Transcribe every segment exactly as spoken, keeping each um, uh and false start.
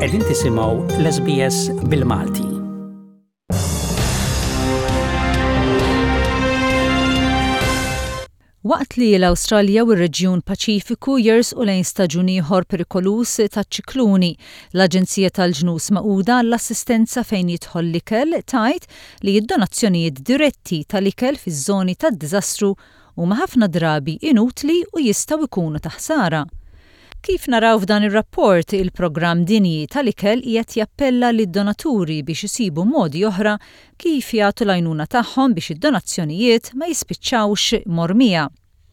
Qegħdin tisimgħu l-S B S bil-Malti. Waqt li l-Awstralja u r-Reġjun Paċifiku jersqu lejn staġun ieħor perikolus ta' ċikluni, l-Aġenzija tal-Ġnus Magħquda għall-assistenza fejn jidħol l-ikel tgħid li d-donazzjonijiet diretti tal-ikel fiż-żoni tad-diżastru huma ħafna drabi inutli u jistgħu jkunu ta' ħsara. Kif naraw f'dan ir-rapport, il-programm dinji tal-ikel qiegħed jappella lid-donaturi biex isibu modi oħra kif jagħtu l-għajnuna tagħhom biex id-donazzjonijiet ma jispiċċawx mormija.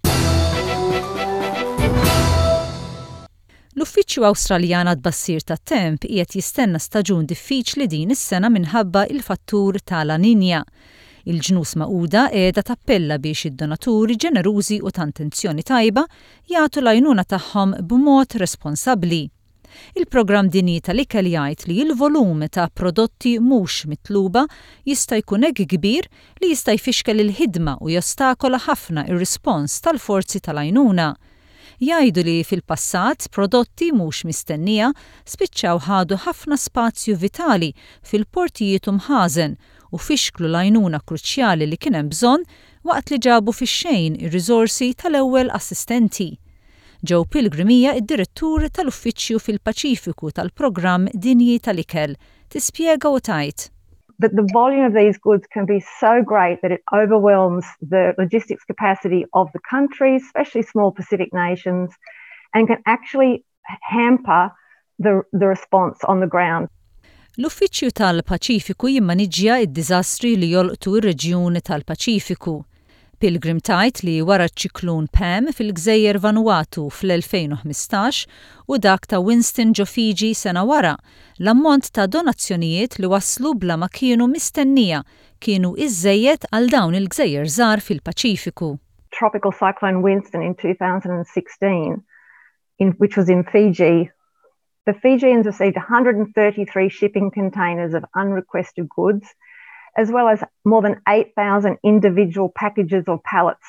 L-Uffiċċju Awstraljan għad-Bassir tat-Temp qiegħed jistenna staġun diffiċli din is-sena minħabba il-fattur tal-La Niña. Il-Ġnus Magħquda qiegħda tappella biex id-donaturi ġenerużi u ta' intenzjoni tajba jagħtu l-għajnuna tagħhom b'mod responsabbli. Il-programm dinji tal-ikel jgħid li l-volum ta' prodotti mhux mitluba jista' jkun hekk kbir li jista' jfixkel il-ħidma u jostakola ħafna ir-rispons tal-forzi tal-għajnuna. Jgħidu li fil-passat prodotti mhux mistennija spiċċaw ħadu ħafna spazju vitali fil-portijiet u mħażen u fixklu l-għajnuna kruċjali li kien hemm bżonn waqt li ġabu fix-xejn ir-riżorsi tal-ewwel assistenti. Joe Pilgrim hija d-direttur tal-uffiċċju fil-Paċifiku tal-programm dinji tal-ikel tispjega u tgħid. But the volume of these goods can be so great that it overwhelms the logistics capacity of the country, especially small Pacific nations, and can actually hamper the, the response on the ground. L-Uffiċċju tal-Paċifiku jimmaniġġja d-diżastri li jolqtu r-reġjun tal-Paċifiku. Pilgrim tgħid li wara ċ-ċiklun Pam fil-Gżejjer Vanuatu fl-elfejn u ħmistax u dak ta' Winston ġo Fiji sena wara, l-ammont ta' donazzjonijiet li waslu bla ma kienu mistennija kienu iżżejjed għal dawn il-gżejjer żgħar fil-Paċifiku. Tropical cyclone Winston in two thousand sixteen, in, which was in Fiji, the Fijians received one hundred thirty-three shipping containers of unrequested goods, as well as more than eight thousand individual packages or pallets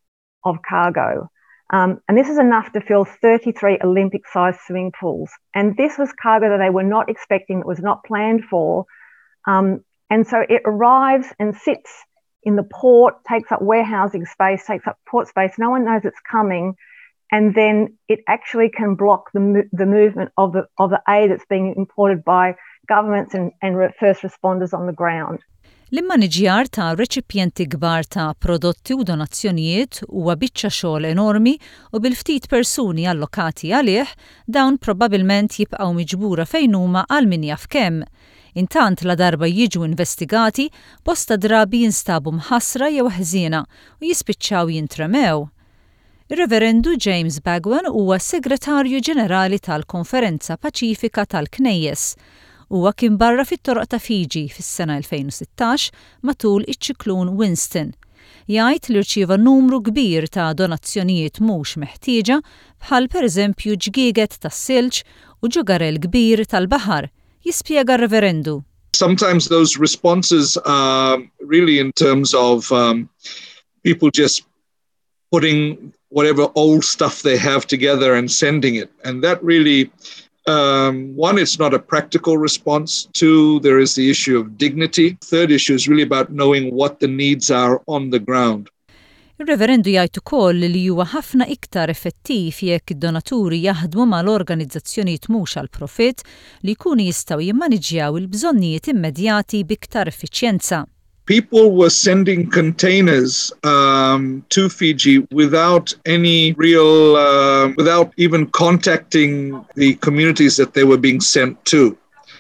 of cargo. Um, and this is enough to fill thirty-three Olympic-sized swimming pools. And this was cargo that they were not expecting, that was not planned for. Um, and so it arrives and sits in the port, takes up warehousing space, takes up port space. No one knows it's coming. And then it actually can block the, mo- the movement of the, of the aid that's being imported by governments and, and re- first responders on the ground. L-immaniġjar ta' reċipjenti kbar ta' prodotti u donazzjonijiet huwa biċċa xogħol enormi u bil-ftit persuni allokati għalih dawn probabbilment jibqgħu miġbura fejn huma għal min jaf kemm. Intant la darba jiġu investigati bosta drabi jinstabu mħassra jew ħżiena u jispiċċaw jintremew. Ir-Reverendu James Bagwan huwa Segretarju Ġenerali tal-Konferenza Paċifika tal-Knejjes. Huwa kien barra fit-toroq ta' Fiji fis-sena elfejn u sittax matul iċ-ċiklun Winston. Jgħid li rċieva numru kbir ta' donazzjonijiet mhux meħtieġa bħal pereżempju ġgieget tas-silġ u ġugarel kbir tal-baħar. Jispjega r-Reverendu. Sometimes those responses are really in terms of um, people just putting whatever old stuff they have together and sending it. And that really Um, one, it's not a practical response. Two, there is the issue of dignity. Third issue is really about knowing what the needs are on the ground. Ir-Reverendu jgħid ukoll li huwa ħafna iktar effettiv jekk id-donaturi jaħdmu mal-organizzazzjonijiet mhux għal profitt li jkunu jistgħu jimmaniġġjaw il-bżonnijiet immedjati b'iktar effiċjenza. People were sending containers um, to Fiji without any real, uh, without even contacting the communities that they were being sent to.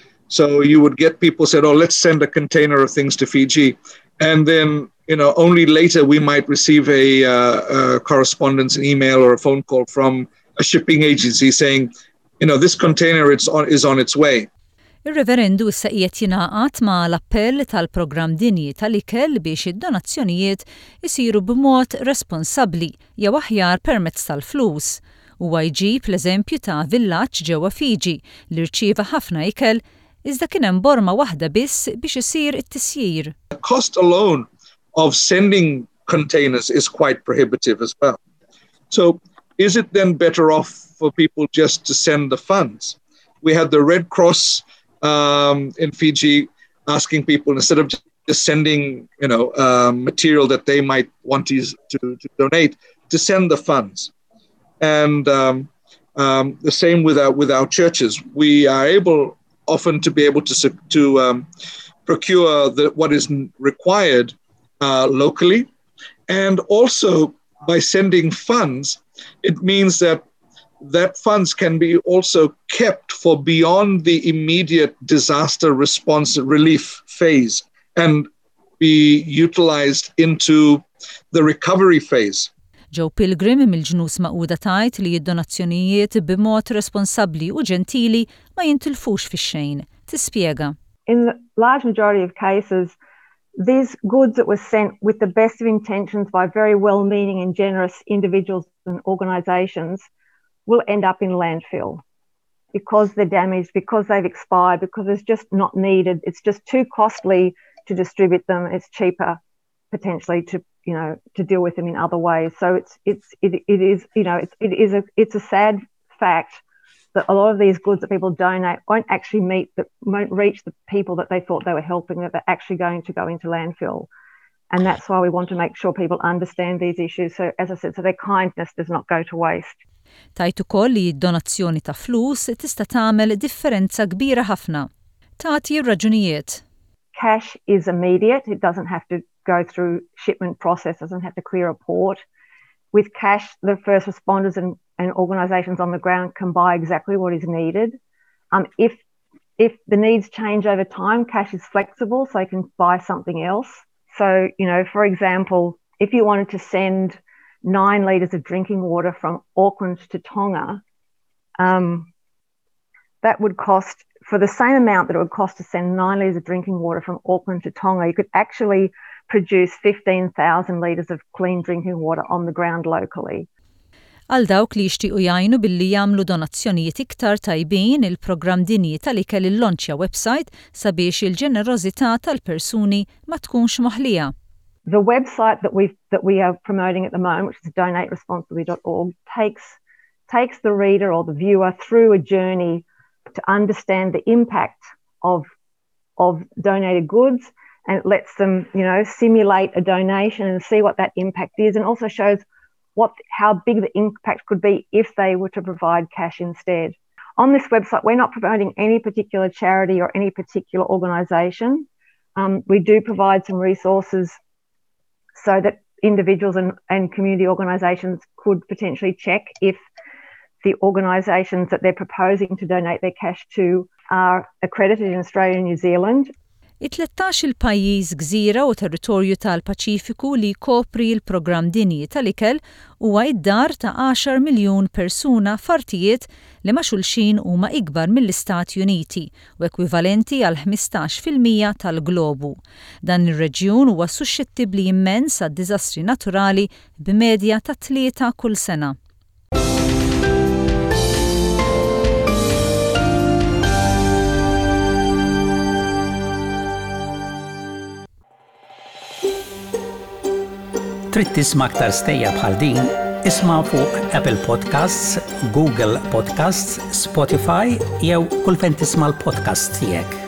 So you would get people said, oh, let's send a container of things to Fiji. And then, you know, only later we might receive a, uh, a correspondence, an email or a phone call from a shipping agency saying, you know, this container it's on, is on its way. Ir-Reverendu issa qiegħed jingħaqad ma' l-appell tal-programm dinji tal-ikel biex id-donazzjonijiet isiru b'mod responsabbli jew aħjar permezz tal-flus. Huwa jġib l-eżempju ta' villaġġ ġewwa Fiji li rċieva ħafna ikel iżda kien hemm borma waħda biss biex isir it-tisjir. The cost alone of sending containers is quite prohibitive as well. So is it then better off for people just to send the funds? we had the Red Cross um, in Fiji asking people, instead of just sending, you know, um, material that they might want to, use to, to donate, to send the funds. And um, um, the same with our, with our churches. We are able often to be able to, to um, procure the, what is required uh, locally. And also by sending funds, it means that that funds can be also kept for beyond the immediate disaster response relief phase and be utilized into the recovery phase. Joe Pilgrim mill-ġnus Magħquda tgħid li d-donazzjonijiet b'mod responsabbli u ġentili ma jintilfux fix-xejn. Tispjega. In the large majority of cases, these goods that were sent with the best of intentions by very well-meaning and generous individuals and organisations will end up in landfill because they're damaged, because they've expired, because it's just not needed. It's just too costly to distribute them. It's cheaper potentially to, you know, to deal with them in other ways. So it's it's it, it is, you know, it's it is a it's a sad fact that a lot of these goods that people donate won't actually meet the won't reach the people that they thought they were helping, that they're actually going to go into landfill. And that's why we want to make sure people understand these issues. So as I said, so their kindness does not go to waste. Tajt ukoll li d-donazzjoni ta' flus tista' tagħmel differenza kbira ħafna. Tagħti raġunijiet. Cash is immediate. It doesn't have to go through shipment process, doesn't have to clear a port. With cash, the first responders and, and organisations on the ground can buy exactly what is needed. Um, if if the needs change over time, cash is flexible, so you can buy something else. So, you know, for example, if you wanted to send nine litres of drinking water from Auckland to Tonga, um, that would cost, for the same amount that it would cost to send nine litres of drinking water from Auckland to Tonga, you could actually produce fifteen thousand litres of clean drinking water on the ground locally. Għal dawk li jixtiequ jgħinu billi jagħmlu donazzjonijiet iktar tajbin, il-programm dinji tal-ikel illonċja website sabiex il-ġenerożità tal-persuni ma tkunx moħħlija. The website that we that we are promoting at the moment, which is donate responsibly dot org, takes takes the reader or the viewer through a journey to understand the impact of of donated goods, and it lets them, you know, simulate a donation and see what that impact is, and also shows what how big the impact could be if they were to provide cash instead. On this website, we're not promoting any particular charity or any particular organisation. Um, we do provide some resources so that individuals and, and community organisations could potentially check if the organisations that they're proposing to donate their cash to are accredited in Australia and New Zealand. it-tlettax il-pajjiż gżira u territorju tal-Paċifiku li jkopri l-programm dinji tal-ikel huwa id-dar ta' għaxar miljun persuna f'artijiet li ma' xulxin huma ikbar mill-Istati Uniti u ekwivalenti għal ħmistax fil-mija tal-globu. Dan ir-reġjun huwa suscettibbli immens għad-diżastri naturali b'medja ta' tlieta kull sena. Trid tisma' aktar stejja bħal din, isma' fuq Apple Podcasts, Google Podcasts, Spotify jew kull fejn tisma' l-podcast tiegħek.